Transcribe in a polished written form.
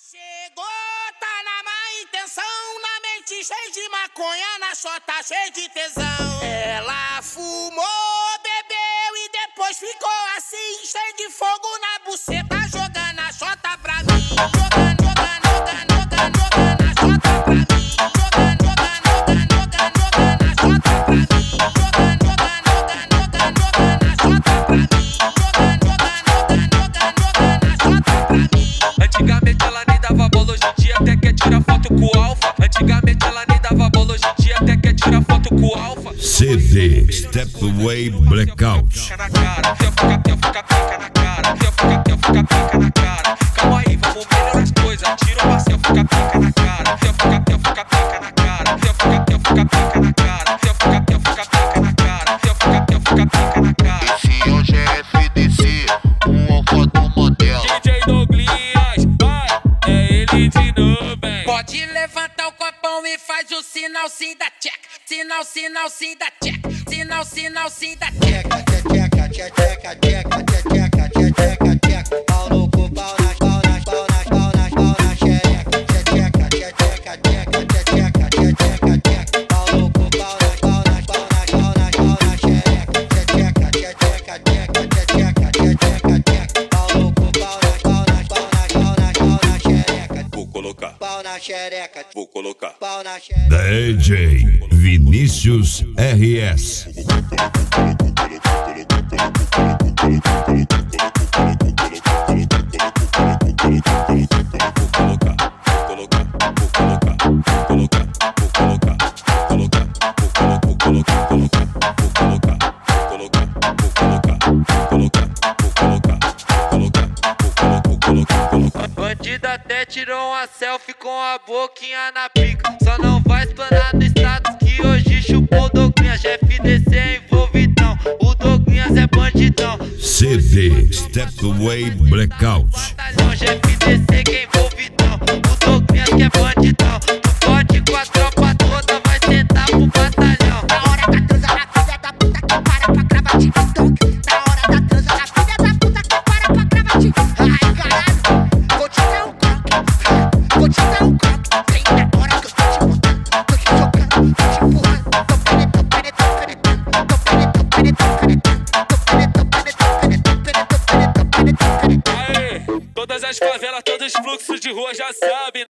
Chegou, tá na má intenção, na mente cheia de maconha, na chota cheia de tesão. Ela fumou, bebeu e depois ficou assim, cheio de fogo na buceta, jogando a chota pra mim. Jogando a chota pra mim. Jogando a chota pra mim. Jogando a chota pra mim. Antigamente ela nem dava bola, hoje em dia até quer tirar foto com o alfa. Antigamente ela nem dava bola, hoje em dia até quer tirar foto com o alfa. CD Stepway Blackout. Fica na cara, fica pica na cara, fica pica na cara. Calma aí, vamos melhorar as coisas. Tira o parcel, fica pica na cara, fica pica na cara, fica pica na cara, fica pica na cara, fica pica na cara. Esse hoje é FDC, um alfa do modelo. DJ Douglas, vai, é ele de novo, hein? Pode levantar o copão e faz o sinal sim da check. Sinal sim da check. Sinal sim da check. Pau no cu, pau na xereca. Pau no cu, pau na xereca. Vou colocar, Pau na xereca. vou colocar. Pau na xereca. DJ Vinícius RS. Bandida até tirou uma selfie com a boquinha na pica. Só não vai explanar no status que hoje chupou o Douglas. FDC é envolvidão, o Douglas é bandidão. CD Stepway Blackout. Batalhão, FDC que é envolvidão, o Douglas que é bandidão. Tu fode com a tropa toda, vai sentar pro batalhão. Na hora da transa na filha da puta que para pra gravar TikTok. Na hora da transa na filha da puta que para pra gravar TikTok. Ai caralho, vou te dar um croque. Vou te dar um croque. Vem na hora que eu tô te botando. Tô te jogando, tô te empurrando. Tô penetrando. Aê, todas as favelas, todos os fluxos de rua já sabem.